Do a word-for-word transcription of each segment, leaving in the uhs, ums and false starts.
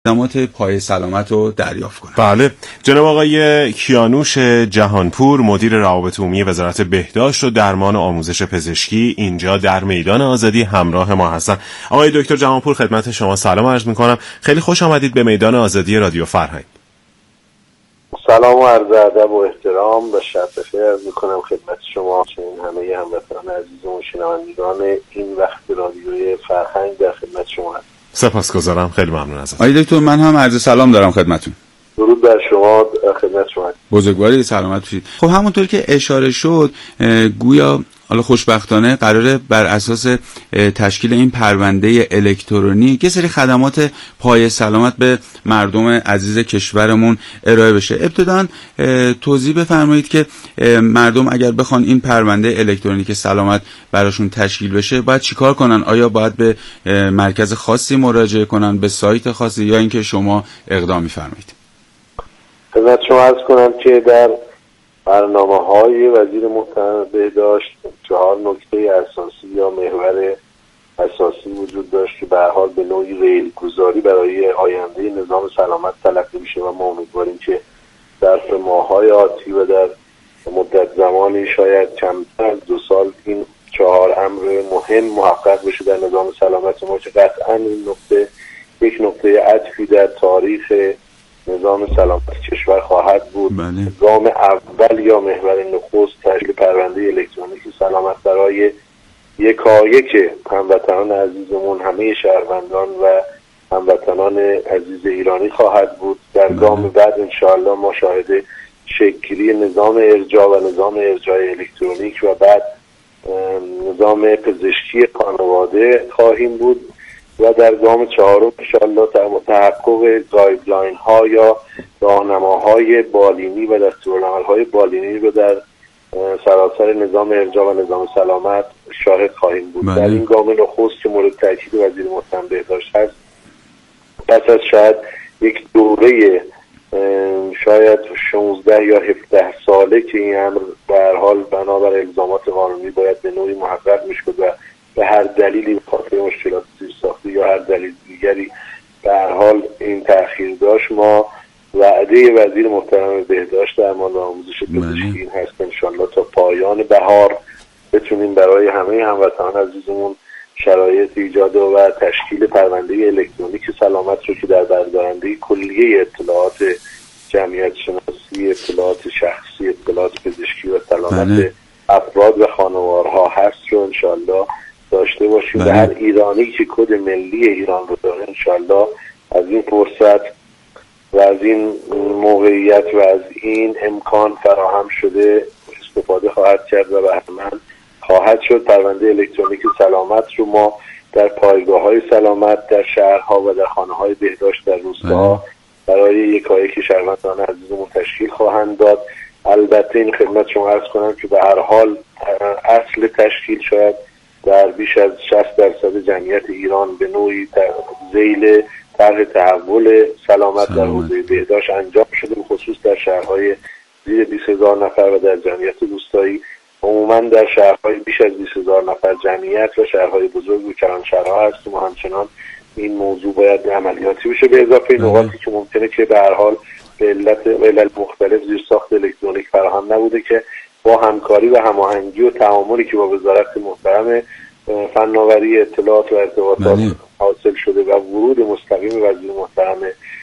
خدمات پای سلامت رو دریافت کنن. بله، جناب آقای کیانوش جهانپور، مدیر روابط عمومی وزارت بهداشت و درمان و آموزش پزشکی، اینجا در میدان آزادی همراه ما هستن. آقای دکتر جهانپور، خدمت شما سلام عرض میکنم. خیلی خوش آمدید به میدان آزادی رادیو فرهنگ. سلام و عرض ادب و احترام و شب بخیر عرض میکنم خدمت شما چنین همه هموطنان عزیز و شنوندگان این وقت رادیوی فرهنگ در خدمت شما هستم. سپاسگزارم، خیلی ممنون ازت. آقای دکتر، من هم عرض سلام دارم خدمتتون. درود بر شما، خدمت شما. بزرگواری، سلامت باشید. خب همونطور که اشاره شد، گویا حالا خوشبختانه قراره بر اساس تشکیل این پرونده الکترونیک یه سری خدمات پای سلامت به مردم عزیز کشورمون ارائه بشه. ابتداً توضیح بفرمایید که مردم اگر بخوان این پرونده الکترونیک سلامت براشون تشکیل بشه باید چیکار کنن؟ آیا باید به مرکز خاصی مراجعه کنن، به سایت خاصی، یا اینکه شما اقدام می‌فرمایید؟ خدمت شما عرض کنم که در برنامه‌های وزیر محترم بهداشت چهار نکته اساسی یا محور اساسی وجود داشت که به هر حال به نوعی ریل‌گذاری برای آینده نظام سلامت تلقی میشه و ما امیدواریم که در ماه‌های آتی و در مدت زمانی شاید کمتر از دو سال این چهار امر مهم محقق بشه در نظام سلامت ما، که قطعاً این نکته یک نکته عطفی در تاریخ نظام سلامت کشور خواهد بود. بله. گام اول یا محور نخست تشکیل پرونده الکترونیک سلامت برای یکایک هموطنان عزیزمون، همه شهروندان و هموطنان عزیز ایرانی خواهد بود. در بله. گام بعد انشاءالله ما شاهد شکلی نظام ارجاع و نظام ارجاع الکترونیک و بعد نظام پزشکی خانواده خواهیم بود و در گام چهارم انشاءالله تحقق گایدلاین ها یا راهنماهای بالینی و دستورالعمل‌های بالینی رو در سراسر نظام ارجاع و نظام سلامت شاهد خواهیم بود. بله. در این گام نخست که مورد تاکید وزیر محترم بهداشت هست، پس از شاید یک دوره شاید شانزده یا هفده ساله که این امر به هر حال بنابر الزامات قانونی باید به نوعی محقق میشد و به هر دلیلی به خاطر مشکلات زیرساختی یا هر دلیل دیگری به هر حال این تأخیر داشت، ما وعده وزیر محترم بهداشت درمان و آموزش پزشکی این هست که انشاءالله تا پایان بهار بتونیم برای همه هموطنان عزیزمون شرایط ایجاد و تشکیل پرونده الکترونیک سلامت رو که در بردارنده کلیه اطلاعات جمعیت شناسی، اطلاعات شخصی، اطلاعات پزشکی و سلامت بله. افراد و خانوارها هست رو انشاءالله داشته باشیم. بله. و هر ایرانی که کد ملی ایران رو داره انشاءالله از این فرصت و از این موقعیت و از این امکان فراهم شده استفاده خواهد کرد و بهره‌مند خواهد شد. پرونده الکترونیک سلامت رو ما در پایگاه‌های سلامت در شهرها و در خانه‌های بهداشت در روستاها برای یکایک شهروندان عزیزمون تشکیل خواهند داد. البته این خدمت شما عرض کنم که به هر حال اصل تشکیل شاید در بیش از شصت درصد جمعیت ایران به نوعی ذیل طرح تحول سلامت در حوزه بهداشت انجام شده، به خصوص در شهرهای زیر بیست هزار نفر و در جمعیت روستایی. عموما در شهرهای بیش از بیست هزار نفر جمعیت و شهرهای بزرگ و کلانشهرها هستیم و همچنان این موضوع باید عملیاتی بشه، به اضافه نقاطی که ممکنه که به هر حال به علت علل مختلف زیرساخت الکترونیک فراهم نبوده که با همکاری و هماهنگی و تعاملی که با وزارت محترم فناوری اطلاعات و ارتباطات بله. حاصل شده و ورود مستقیم وزیر محترم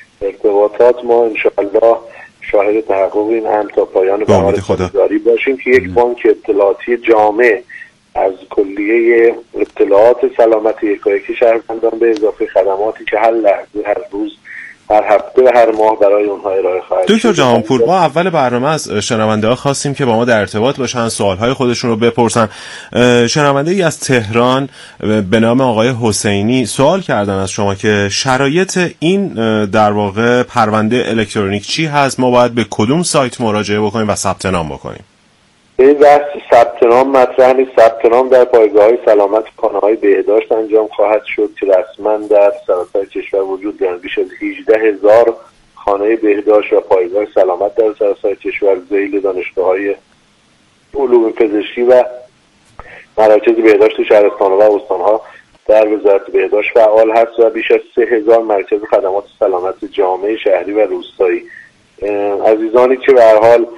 ارتباطات ما انشاءالله شاهد تحقق این هم تا پایان بهار گذاری باشیم که یک بانک اطلاعاتی جامع از کلیه اطلاعات سلامت یکایک شهروندان به اضافه خدماتی که هر لحظه، هر روز، هر هفته و هر ماه برای اونها ارائه خواهد شد. دکتر جهانپور، ما اول برنامه از شنونده ها خواستیم که با ما در ارتباط باشن، سوالهای خودشون رو بپرسن. شنونده ای از تهران به نام آقای حسینی سوال کردن از شما که شرایط این در واقع پرونده الکترونیک چی هست؟ ما باید به کدوم سایت مراجعه بکنیم و ثبت نام بکنیم؟ این بحث ثبت نام مطرح نیست. ثبت نام در پایگاه‌های سلامت خانه‌های بهداشت انجام خواهد شد که رسما در سراسر کشور وجود دارند. بیش از هجده هزار خانه بهداشت و پایگاه سلامت در سراسر کشور ذیل دانشگاه‌های علوم پزشکی و مراکز بهداشت شهرستان‌ها و استان‌ها در وزارت بهداشت فعال هست و بیش از سه هزار مرکز خدمات سلامت جامعه شهری و روستایی. عزیزانی که به هر حال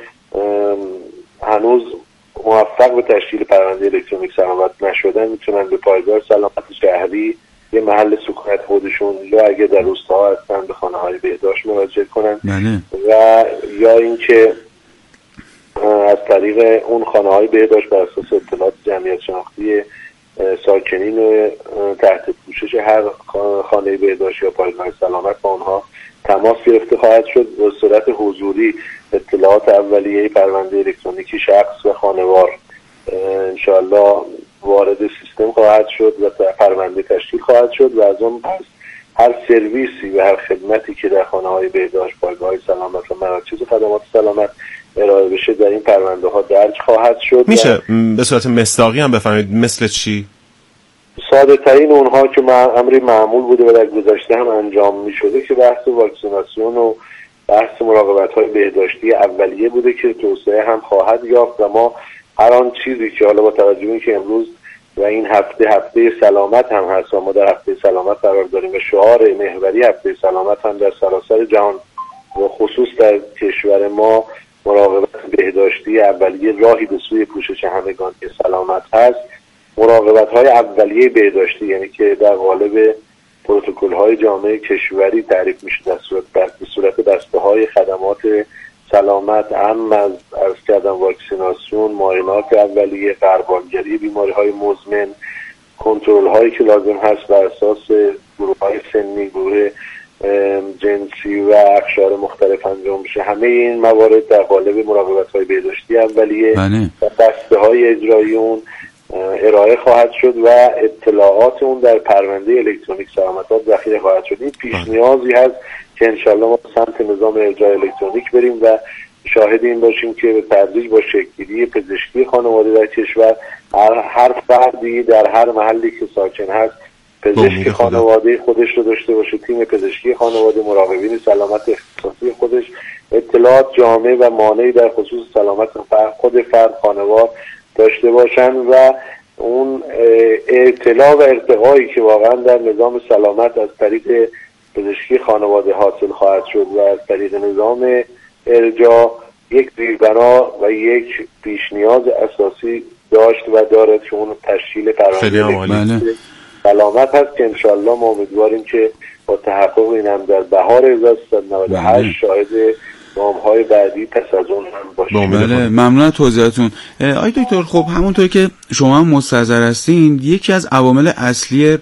هنوز موفق به تشکیل پرونده الکترونیک سلامت نشدن میتونن به پایگاه سلامت شهری یه محل سکونت خودشون یا اگه در روستاها هستن به خانه‌های بهداشت مراجعه کنن و یا اینکه از طریق اون خانه‌های بهداشت بر اساس اطلاعات جمعیت شناختی ساکنین تحت پوشش هر خانه بهداشت یا پایگاه سلامت با اونها تماس گرفته خواهد شد. به صورت حضوری اطلاعات اولیه پرونده الکترونیکی شخص و خانوار انشاءالله وارد سیستم خواهد شد و پرونده تشکیل خواهد شد و از اون پس هر سرویسی و هر خدمتی که در خانه‌های بهداشت، پایگاه‌های سلامت و مراکز خدمات سلامت ارائه بشه در این پرونده ها درج خواهد شد. میشه به صورت مصداقی هم بفهمید مثل چی؟ ساده ترین اونها که امری معمول بوده و در گذشته هم انجام می شده که بحث واکسیناسیون و بحث مراقبت های بهداشتی اولیه بوده که توسعه هم خواهد یافت و ما هر آن چیزی که حالا با توجه به اینکه امروز و این هفته هفته سلامت هم هست و ما در هفته سلامت قرار داریم و شعار محوری هفته سلامت هم در سراسر جهان و خصوص در کشور ما مراقبت بهداشتی اولیه راهی به سوی پوشش همگانی سلامت هست. مراقبت های اولیه بهداشتی یعنی که در قالب پروتکل های جامعه کشوری تعریف میشه در صورت به صورت بسته های خدمات سلامت هم از عرض کردم واکسیناسیون، معاینات اولیه، غربالگری بیماری های مزمن، کنترل هایی که لازم هست بر اساس گروه های سنی، گروه جنسی و اقشار مختلف انجام بشه. همه این موارد در قالب مراقبت های بهداشتی اولیه و بسته های اجرایی اون ارائه خواهد شد و اطلاعات اون در پرونده الکترونیک سلامت ذخیره خواهد شد. این پیش نیازی هست که انشالله ما سمت نظام ارجاع الکترونیک بریم و شاهد این باشیم که به تدریج با شکل‌گیری پزشکی خانواده در کشور هر فردی در هر محلی که ساکن هست پزشک خانواده خودش رو داشته باشه، تیم پزشکی خانواده، مراقبین سلامت اختصاصی خودش، اطلاعات جامع و مانعی در خصوص سلامت خود فرد خانوار داشته باشن و اون اطلاع و ارتقایی که واقعا در نظام سلامت از طریق پزشکی خانواده حاصل خواهد شد و از طریق نظام ارجاع یک زیربنا و یک پیش نیاز اساسی داشت و دارد که اون تشکیل پرونده سلامت هست که انشالله ما امیدواریم که با تحقق این هم در بهار هزار و سیصد و نود و هشت شاهد گام‌های بعدی پس از اون هم باشیم. بله ممنون از توضیحاتون. آقای دکتر خب همونطور که شما هم مستحضر هستین یکی از عوامل اصلی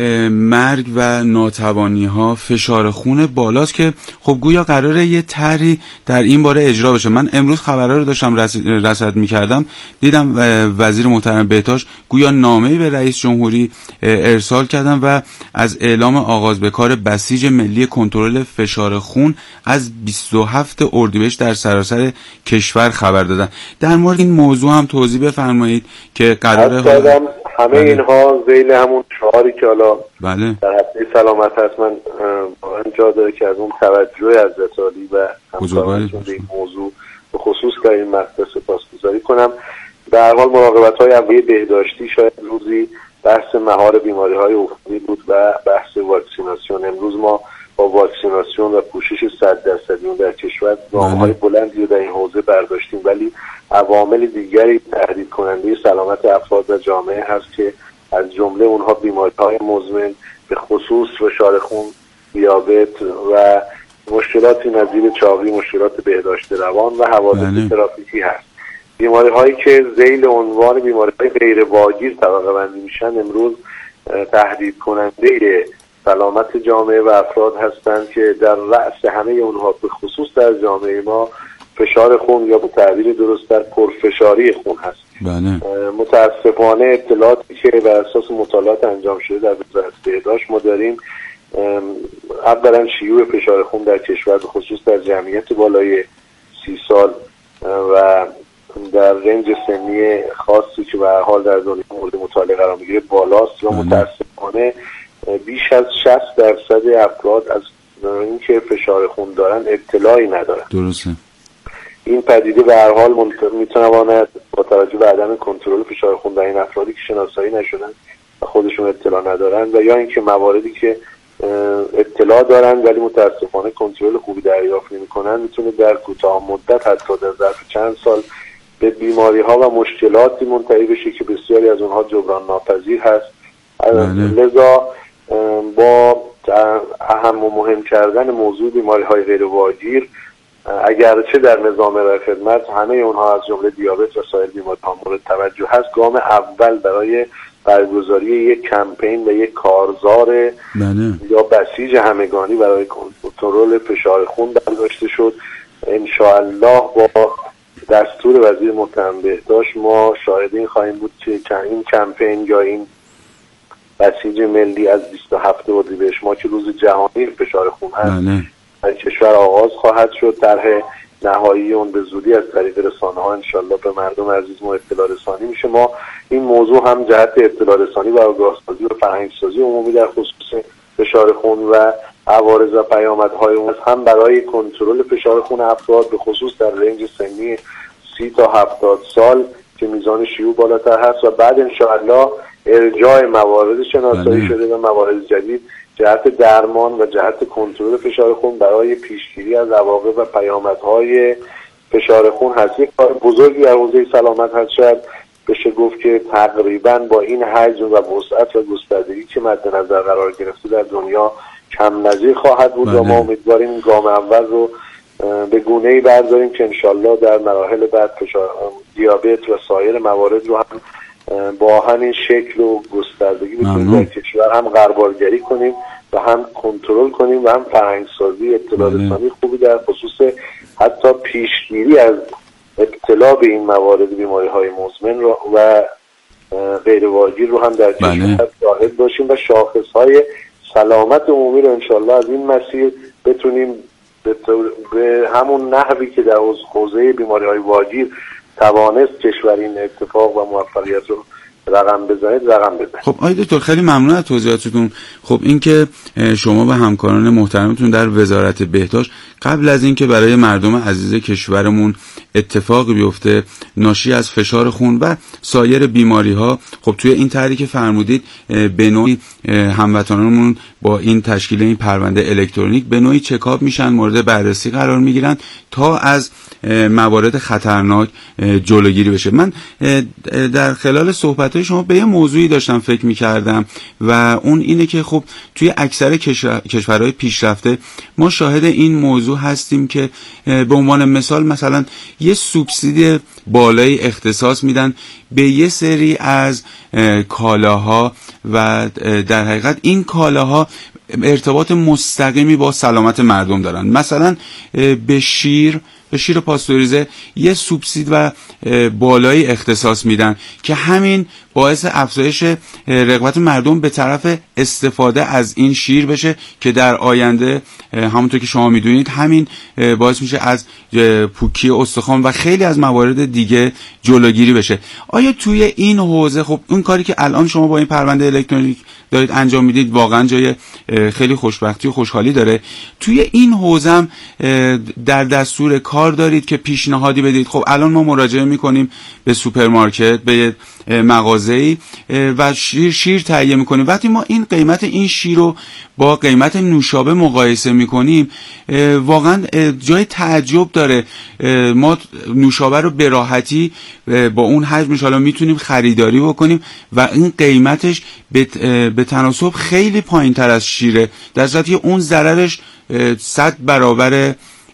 مرگ و ناتوانی ها فشار خون بالاست که خب گویا قراره یه طرحی در این باره اجرا بشه. من امروز خبرها رو داشتم رصد می‌کردم دیدم وزیر محترم بهداشت گویا نامه‌ای به رئیس جمهوری ارسال کردن و از اعلام آغاز به کار بسیج ملی کنترل فشار خون از بیست و هفتم اردیبهشت در سراسر کشور خبر دادن. در مورد این موضوع هم توضیح بفرمایید که قراره همه بله. اینها ذیل همون شعاری که حالا بله. در هفته سلامت هست. من جا داره که از اون توجه حضرت عالی و همکارانشون به این موضوع به خصوص در این مقطع سپاسگزاری کنم. در هر حال مراقبت های اولیه بهداشتی شاید روزی بحث مهار بیماری های عفونی بود و بحث واکسیناسیون. امروز ما با واکسیناسیون و پوشش صد درصدی در کشور گام‌های بلندی رو در این حوزه برداشتیم، ولی عوامل دیگری تهدید کننده سلامت افراد و جامعه هست که از جمله اونها بیماری‌های مزمن به خصوص فشار خون، دیابت و مشکلاتی نظیر چاقی، مشکلات بهداشت روان و حوادث ترافیکی هست. بیماری‌هایی که ذیل عنوان بیماری‌های غیر واگیر طبقه بندی میشن امروز تهدید کننده سلامت جامعه و افراد هستند که در رأس همه اونها به خصوص در جامعه ما فشار خون یا به تعبیر درست‌تر پرفشاری خون هست. بله. متاسفانه اطلاعاتی که بر اساس مطالعات انجام شده در وزارت بهداشت ما داریم اولا شیوع فشار خون در کشور به خصوص در جمعیت بالای سی سال و در رنج سنی خاصی که به هر حال در دنیا مورد مطالعه قرار میگیره بالاست و متاسفانه بیش از شصت درصد افراد از اینکه فشار خون دارن اطلاعی ندارن. درسته. این پدیده به هر حال میتواند با توجه به عدم کنترل فشار خون در این افرادی که شناسایی نشدن و خودشون اطلاع ندارن، و یا اینکه مواردی که اطلاع دارن ولی متاسفانه کنترل خوبی دریافت نمی‌کنن، میتونه در کوتاه مدت حتی در ظرف چند سال به بیماری‌ها و مشکلاتی منتهی بشه که بسیاری از اونها جبران ناپذیر هست. لذا با اهم و مهم کردن موضوع بیماری‌های غیر واگیر، اگرچه در نظام ارائه خدمت همه اونها از جمله دیابت و سایر بیماری‌ها مورد توجه هست، گام اول برای برگزاری یک کمپین و یک کارزار بله. یا بسیج همگانی برای کنترل فشار خون برداشته شد. انشاءالله با دستور وزیر محترم بهداشت ما شاهدین خواهیم بود که این کمپین یا این بسیج ملی از بیست و هفتم اردیبهشت ماه که روز جهانی فشار خون هست بله. در کشور آغاز خواهد شد. طرح نهایی اون به زودی از طریق رسانه ها انشالله به مردم عزیز ما اطلاع رسانی میشه. ما این موضوع هم جهت اطلاع رسانی و آگاهسازی و فرهنگسازی عمومی در خصوص فشار خون و عوارض و پیامدهای اون، هم برای کنترل فشار خون افراد به خصوص در رنج سنی سی تا هفتاد سال که میزان شیوع بالاتر هست، و بعد انشاءالله ارجاع موارد شناسایی شده و موارد جدید جهت درمان و جهت کنترل فشار خون برای پیشگیری از عواقب و پیامدهای فشار خون هست. یک کار بزرگی در حوزه سلامت هست. شاید بشه گفت که تقریبا با این حجم و وسعت و گستردگی که مد نظر قرار گرفته در دنیا کم نظیر خواهد بود و ما امیدواریم این گام اول رو به گونه‌ای برداریم که انشالله در مراحل بعد فشار دیابت و سایر موارد رو هم با همین شکل و گستردگی بتونیم در کشور هم غربالگری کنیم و هم کنترل کنیم و هم فرهنگسازی اطلاع رسانی خوبی در خصوص حتی پیشگیری از ابتلا به این موارد بیماری‌های مزمن رو و غیر واگیر رو هم در کشور شاهد باشیم و شاخص‌های سلامت عمومی رو انشالله از این مسیر بتونیم به, به همون نحوی که در حوزه بیماری‌های واگیر توانست کشور این اتفاق و موفقیت رو رقم بزنید رقم بزنید. خب آقای دکتر خیلی ممنون از توضیحاتتون. خب این که شما و همکاران محترمتون در وزارت بهداشت قبل از اینکه برای مردم عزیز کشورمون اتفاقی بیفته ناشی از فشار خون و سایر بیماری ها، خب توی این طرحی که فرمودید به نوعی هموطنانمون با این تشکیل این پرونده الکترونیک به نوعی چکاپ میشن، مورد بررسی قرار میگیرن تا از موارد خطرناک جلوگیری بشه. من در خلال صحبت‌های شما به یه موضوعی داشتم فکر می‌کردم و اون اینه که خب توی اکثر کشورهای پیشرفته ما شاهد این موضوع هستیم که به عنوان مثال مثلا یه سوبسیدی بالای اختصاص میدن به یه سری از کالاها و در حقیقت این کالاها ارتباط مستقیمی با سلامت مردم دارن. مثلا به شیر به شیر پاستوریزه یه سوبسید و بالایی اختصاص میدن که همین باعث افزایش رغبت مردم به طرف استفاده از این شیر بشه که در آینده همونطور که شما میدونید همین باعث میشه از پوکی استخوان و خیلی از موارد دیگه جلوگیری بشه. آیا توی این حوزه خب اون کاری که الان شما با این پرونده الکترونیک دارید انجام میدید واقعا جای خیلی خوشبختی و خوشحالی داره، توی این حوزه هم در دستور کار دارید که پیشنهادی بدید؟ خب الان ما مراجعه میکنیم به سوپرمارکت، به مغازه‌ای و شیر شیر تهیه میکنیم. وقتی ما این قیمت این شیر رو با قیمت نوشابه مقایسه میکنیم واقعا جای تعجب داره. ما نوشابه رو به راحتی با اون حجمش حالا میتونیم خریداری بکنیم و این قیمتش به تناسب خیلی پایین تر از شیره، در صورتی که اون ضررش صد برابر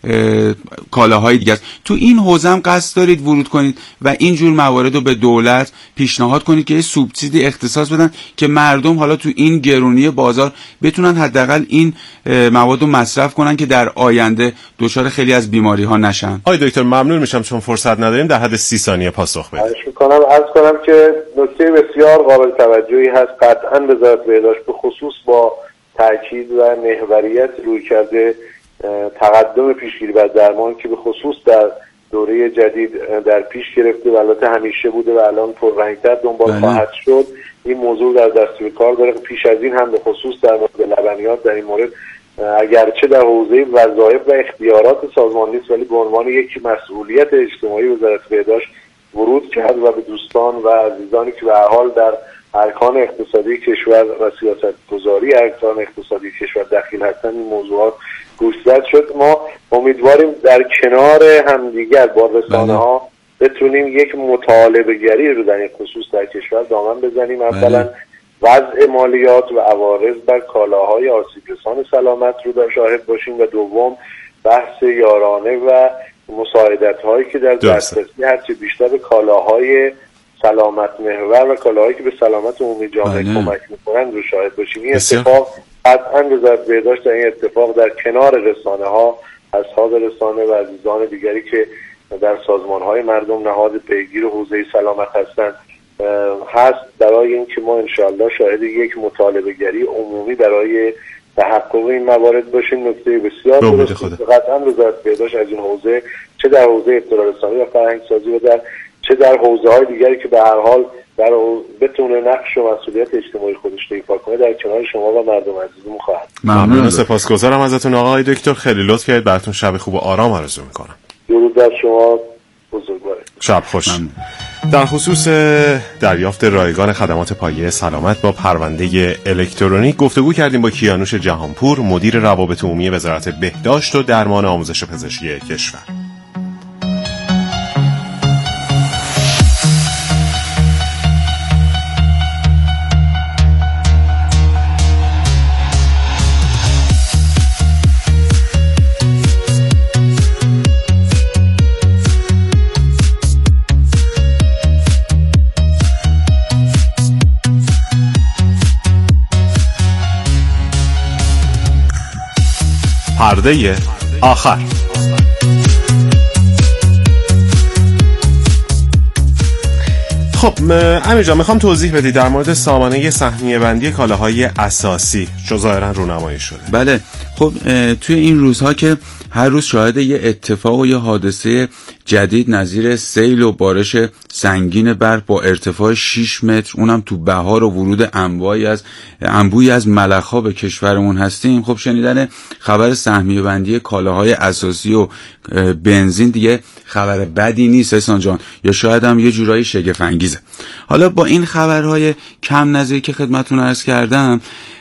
کالاهای دیگه است. تو این حوزه هم قصد دارید ورود کنید و اینجور موارد رو به دولت پیشنهاد کنید که یه سوبسیدی اختصاص بدن که مردم حالا تو این گرونی بازار بتونن حداقل این مواد رو مصرف کنن که در آینده دچار خیلی از بیماری ها نشن. آقای دکتر ممنون میشم چون فرصت نداریم در حد سی ثانیه پاسخ بدید. خواهش می‌کنم. عرض کنم که نکته بسیار قابل توجهی هست. قطعاً وزارت بهداشت به خصوص با تاکید و محوریت روی کرده تقدم پیشگیری و درمان که به خصوص در دوره جدید در پیش گرفته و البته همیشه بوده و الان پررنگ‌تر دنبال بله. خواهد شد. این موضوع در دستور کار داره. پیش از این هم به خصوص در مورد لبنیات در این مورد اگرچه در حوزه وظایف و اختیارات سازمان نیست ولی به عنوان یک مسئولیت اجتماعی وزارت بهداشت ورود کرد و به دوستان و عزیزانی که به هر حال در ارکان اقتصادی کشور و سیاست گذاری ارکان اقتصادی کشور دخیل هستن این موضوعات گوشزد شد. ما امیدواریم در کنار همدیگر با رسانه ها بتونیم یک مطالبه گری رو در این خصوص در کشور دامن بزنیم. اولا وضع مالیات و عوارض بر کالاهای آسیب رسان سلامت رو در شاهد باشیم و دوم بحث یارانه و مساعدت هایی که در دسترسی هرچه بیشتر به کالاهای سلامت محور و کالاهایی که به سلامت عمومی جامعه کمک میکنن رو شاهد باشیم. این اتفاق قطعا وزارت بهداشت در این اتفاق در کنار رسانه ها، اصحاب رسانه و عزیزان دیگری که در سازمان های مردم نهاد پیگیر حوزه سلامت هستند هست برای اینکه ما انشاءالله شاهد یک مطالبه گری عمومی برای تحقق این موارد باشیم. نکته بسیار درسته. قطعا وزارت بهداشت از این حوزه چه در حوزه اطلاع رسانی و فرهنگ سازی و در چه در حوزه های دیگری که به هر حال در بتونه نقش و مسئولیت اجتماعی خودش رو ایفا کنه در کنار شما و مردم عزیزمون خواهد. ممنون، سپاسگزارم ازتون آقای دکتر، خیلی لطف کردید. براتون شب خوب و آرام آرزو میکنم. درود بر شما بزرگوار. شب خوش. ممنون. در خصوص دریافت رایگان خدمات پایه سلامت با پرونده الکترونیک گفتگو کردیم با کیانوش جهانپور، مدیر روابط عمومی وزارت بهداشت و درمان آموزش پزشکی کشور. پرده آخر. خب امیر جان، میخوام توضیح بدی در مورد سامانه سهمیه بندی کالاهای اساسی چون ظاهرا رونمایی شده. بله، خب توی این روزها که هر روز شاهد یه اتفاق و یه حادثه جدید نظیر سیل و بارش سنگین برف با ارتفاع شش متر اونم تو بهار و ورود انواعی از انبویی از ملخ‌ها به کشورمون هستیم، خب شنیدن خبر سهمیه بندی کالاهای اساسی و بنزین دیگه خبر بدی نیست احسان جان، یا شاید هم یه جورایی شگفت انگیزه. حالا با این خبرهای کم نظیر که خدمتتون عرض کردم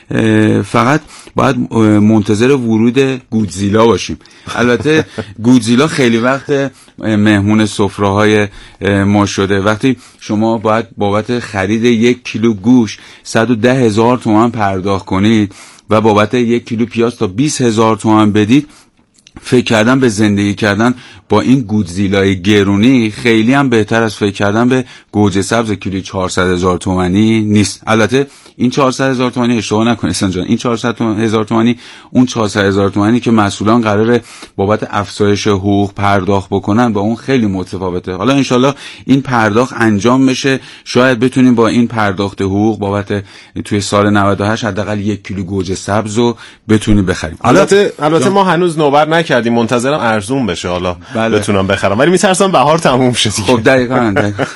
فقط باید منتظر ورود گودزیلا باشیم. البته گودزیلا خیلی وقت مهمون سفره‌های ما شده. وقتی شما باید بابت خرید یک کیلو گوشت صد و ده هزار تومان پرداخت کنید و بابت یک کیلو پیاز تا بیست هزار تومان بدید، فکر کردن به زندگی کردن با این گودزیلای گرونی خیلی هم بهتر از فکر کردن به گوجه سبز کیلویی چهارصد هزار تومانی نیست. البته این چهارصد هزار تومانی اشتباه نکنید احسان جان، این چهارصد هزار تومانی اون چهارصد هزار تومانی که مسئولان قراره بابت افزایش حقوق پرداخت بکنن با اون خیلی متفاوته. حالا انشالله این پرداخت انجام بشه، شاید بتونیم با این پرداخت حقوق بابت توی سال نود و هشت حداقل یک کیلو گوجه سبز رو بتونیم بخریم. البته البته ما هنوز نوبت نکردیم، منتظرم ارزون بشه حالا بله. بتونم بخرم، ولی میترسم بهار تموم شه دیگه. خب دقیقاً, دقیقاً.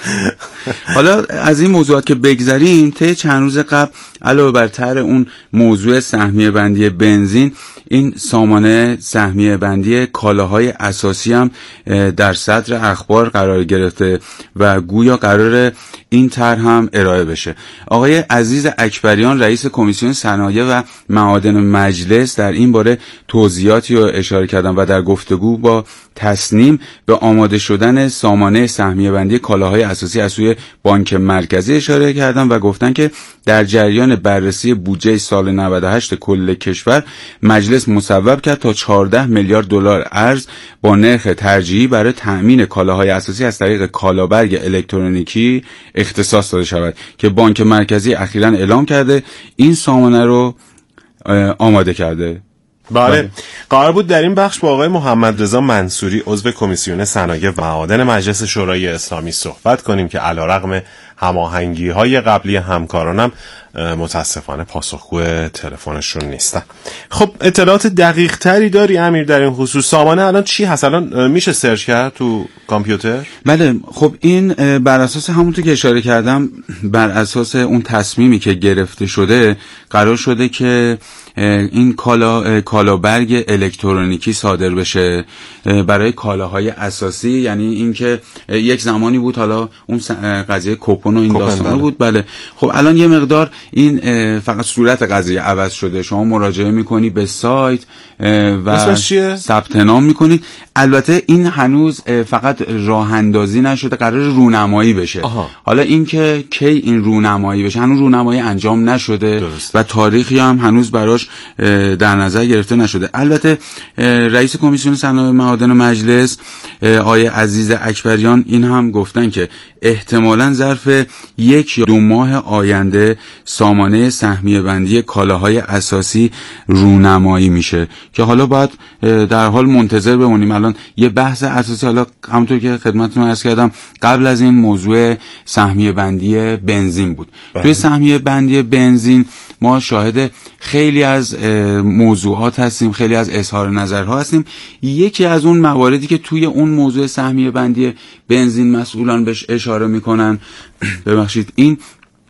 حالا از این موضوعات که بگذریم، طی چند روز قبل علاوه بر طرح اون موضوع سهمیه بندی بنزین، این سامانه سهمیه بندی کالاهای اساسی هم در صدر اخبار قرار گرفته و گویا قرار این طرح هم ارائه بشه. آقای عزیز اکبریان رئیس کمیسیون صنایع و معادن مجلس در این باره توضیحاتی رو اشاره کردن و در گفتگو با تصنیم به آماده شدن سامانه سهمیه بندی کالاهای اساسی از سوی بانک مرکزی اشاره کردن و گفتن که در جریان بررسی بودجه سال نود و هشت کل کشور مجلس مصوب کرد تا چهارده میلیارد دلار ارز با نرخ ترجیحی برای تأمین کالاهای اساسی از طریق کالابرگ الکترونیکی اختصاص داده شود که بانک مرکزی اخیراً اعلام کرده این سامانه رو آماده کرده. بله، قرار بود در این بخش با آقای محمد رضا منصوری عضو کمیسیون صنایع و معادن مجلس شورای اسلامی صحبت کنیم که علیرغم هماهنگی‌های قبلی همکارانم متاسفانه پاسخگو تلفنشون نیستن. خب اطلاعات دقیق تری داری امیر در این خصوص؟ سامانه الان چی هست؟ الان میشه سرچ کرد تو کامپیوتر؟ بله، خب این بر اساس همونطور که اشاره کردم، بر اساس اون تصمیمی که گرفته شده قرار شده که این کالا کالابرگ الکترونیکی صادر بشه برای کالاهای اساسی، یعنی اینکه یک زمانی بود حالا اون قضیه کوپن و این داستان بود. بله خب الان یه مقدار این فقط صورت قضیه عوض شده، شما مراجعه میکنی به سایت و ثبت نام میکنید. البته این هنوز فقط راه اندازی نشده، قرار رونمایی بشه. آها. حالا اینکه کی این رونمایی بشه هنوز رونمایی انجام نشده درست. و تاریخی هم هنوز براش در نظر گرفته نشده. البته رئیس کمیسیون صنایع معادن مجلس آقای عزیز اکبریان این هم گفتن که احتمالاً ظرف یک یا دو ماه آینده سامانه سهمیه بندی کالاهای اساسی رونمایی میشه که حالا باید در حال منتظر بمونیم. الان یه بحث اساسی، حالا همونطور که خدمتتون عرض کردم قبل از این موضوع سهمیه بندی بنزین بود. بله. توی سهمیه بندی بنزین ما شاهد خیلی از موضوعات هستیم، خیلی از اظهار نظرها هستیم. یکی از اون مواردی که توی اون موضوع سهمیه بندی بنزین مسئولان بهش اشاره میکنن ببخشید این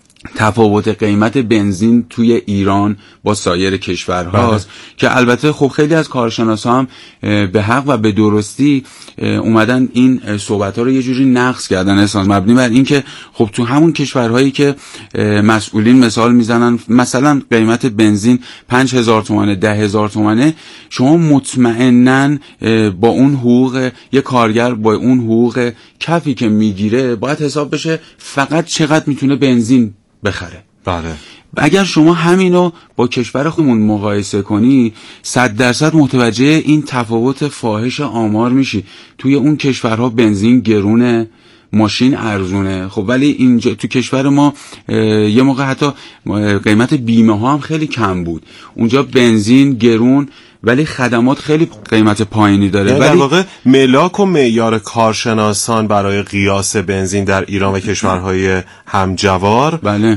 تفاوت قیمت بنزین توی ایران با سایر کشورهاست که البته خب خیلی از کارشناسا هم به حق و به درستی اومدن این صحبت‌ها رو یه جوری نقص کردن، اصلا مبنی بر این که خب تو همون کشورهایی که مسئولین مثال میزنن مثلا قیمت بنزین پنج هزار تومانه ده هزار تومانه، شما مطمئناً با اون حقوق یه کارگر با اون حقوق کفی که میگیره باید حساب بشه فقط چقدر میتونه بنزین بخره. بله. اگر شما همینو با کشور خودمون مقایسه کنی صد درصد متوجه این تفاوت فاحش آمار میشی. توی اون کشورها بنزین گرونه، ماشین ارزونه، خب ولی اینجا تو کشور ما یه موقع حتی قیمت بیمه ها هم خیلی کم بود. اونجا بنزین گرون ولی خدمات خیلی قیمت پایینی داره. ولی در واقع ملاک و معیار کارشناسان برای قیاس بنزین در ایران و کشورهای همجوار بله.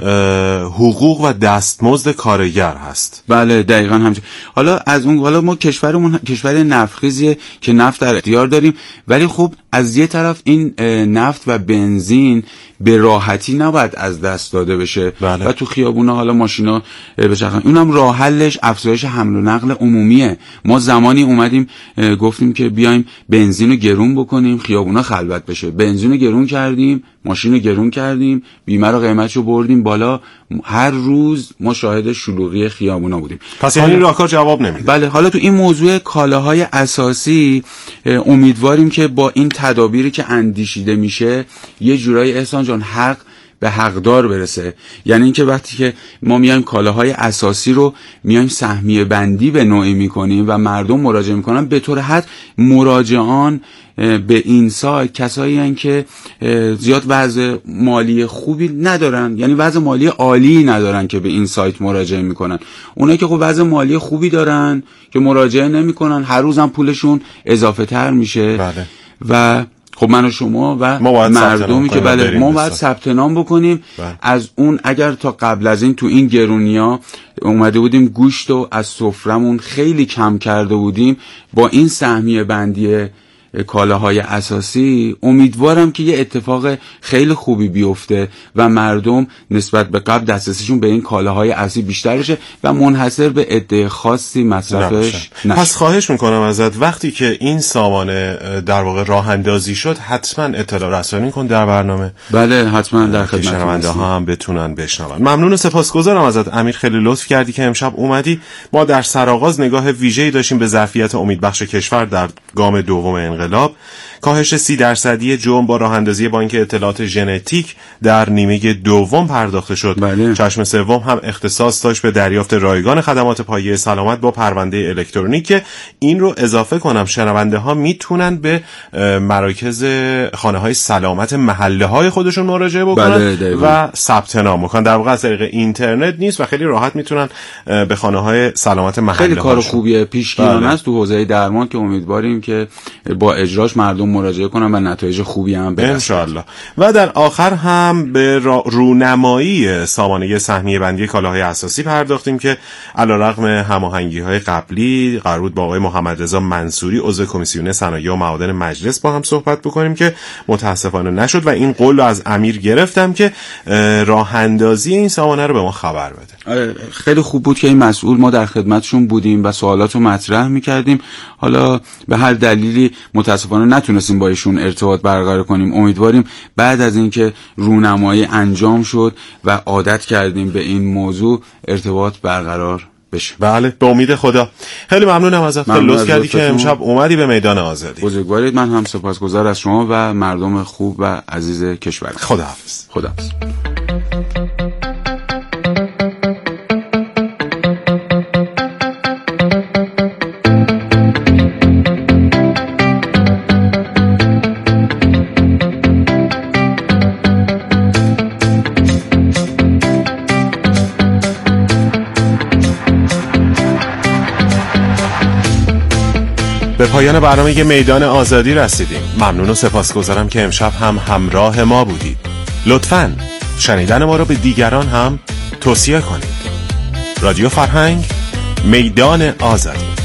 حقوق و دستمزد کارگر هست. بله دقیقاً همچنین. حالا از اون حالا ما کشورمون کشور نفتخیزیه که نفت در اختیار داریم، ولی خب از یه طرف این نفت و بنزین به راحتی نباید از دست داده بشه. بله. و تو خیابونا حالا ماشینا بچرخن، اونم راه حلش افزایش حمل و نقل عمومیه. ما زمانی اومدیم گفتیم که بیایم بنزین رو گرون بکنیم خیابونا خلوت بشه، بنزین رو گرون کردیم، ماشین رو گرون کردیم، بیمه رو قیمتشو بردیم بالا، هر روز ما شاهد شلوغی خیابونا بودیم. پس یعنی راهکار جواب نمیده. بله. حالا تو این موضوع کالاهای اساسی امیدواریم که با این تدابیری که اندیشیده میشه یه جورایی احسان جان حق به حقدار برسه. یعنی اینکه وقتی که ما میایم کالاهای اساسی رو میایم سهمیه بندی به نوعی میکنیم و مردم مراجعه میکنن، به طور حد مراجعان به این سایت کسایی هستن که زیاد وضع مالی خوبی ندارن، یعنی وضع مالی عالی ندارن که به این سایت مراجعه میکنن. اونایی که خب وضع مالی خوبی دارن که مراجعه نمیکنن، هر روزم پولشون اضافه تر میشه. بله. و خب من و شما و مردمی که بله ما باید ثبت نام بکنیم. بله. از اون اگر تا قبل از این تو این گرونیا اومده بودیم گوشت و از سفرمون خیلی کم کرده بودیم، با این سهمیه بندی کالاهای اساسی امیدوارم که یه اتفاق خیلی خوبی بیفته و مردم نسبت به قبل دسترسیشون به این کالاهای اساسی بیشتر بشه و منحصر به عده خاصی مصرفش نشه. پس خواهش میکنم ازت وقتی که این سامانه در واقع راه اندازی شد حتما اطلاع رسانی کن در برنامه. بله حتما در خدمت شنونده ها هم بتونن بشنون. ممنون و سپاسگزارم ازت امیر، خیلی لطف کردی که امشب اومدی. ما در سرآغاز نگاه ویژه‌ای داشتیم به ظرفیت امیدبخش کشور در گام دوم انقلاب، کاهش سی درصدی جرم با راه اندازی بانک اطلاعات ژنتیک در نیمه دوم پرداخته شد. بله. چشم سوم هم اختصاص داشت به دریافت رایگان خدمات پایه سلامت با پرونده الکترونیک که این رو اضافه کنم شنونده ها میتونن به مراکز خانه های سلامت محله های خودشون مراجعه بکنن. بله و ثبت نام بکنن. در واقع از طریق اینترنت نیست و خیلی راحت میتونن به خانه های سلامت محله خیلی کار خوبیه، پیشگیرانه است تو حوزه درمان که امیدواریم امیدواریم که با اجراش مردم مراجعه کنن و نتایج خوبی هم به دست بیارن. انشالله. و در آخر هم به رونمایی سامانه سهمیه بندی کالاهای اساسی پرداختیم که علیرغم هماهنگی‌های قبلی قرار بود با آقای محمد رضا منصوری عضو کمیسیون صنایع و معادن مجلس با هم صحبت بکنیم که متاسفانه نشد و این قول رو از امیر گرفتم که راه اندازی این سامانه رو به ما خبر بده. خیلی خوب بود که این مسئول ما در خدمتشون بودیم و سوالات رو مطرح می‌کردیم. حالا به هر دلیلی متاسفانه نتونستیم با ایشون ارتباط برقرار کنیم. امیدواریم بعد از اینکه رونمایی انجام شد و عادت کردیم به این موضوع ارتباط برقرار بشه. بله به امید خدا. خیلی ممنونم ازت، خیلی لطف کردی که امشب اومدی به میدان آزادی. بزرگوارید. من هم سپاسگزار از شما و مردم خوب و عزیز کشور. خداحافظ. خداحافظ. به پایان برنامه میدان آزادی رسیدیم. ممنون و سپاسگزارم که امشب هم همراه ما بودید. لطفاً شنیدن ما رو به دیگران هم توصیه کنید. رادیو فرهنگ، میدان آزادی.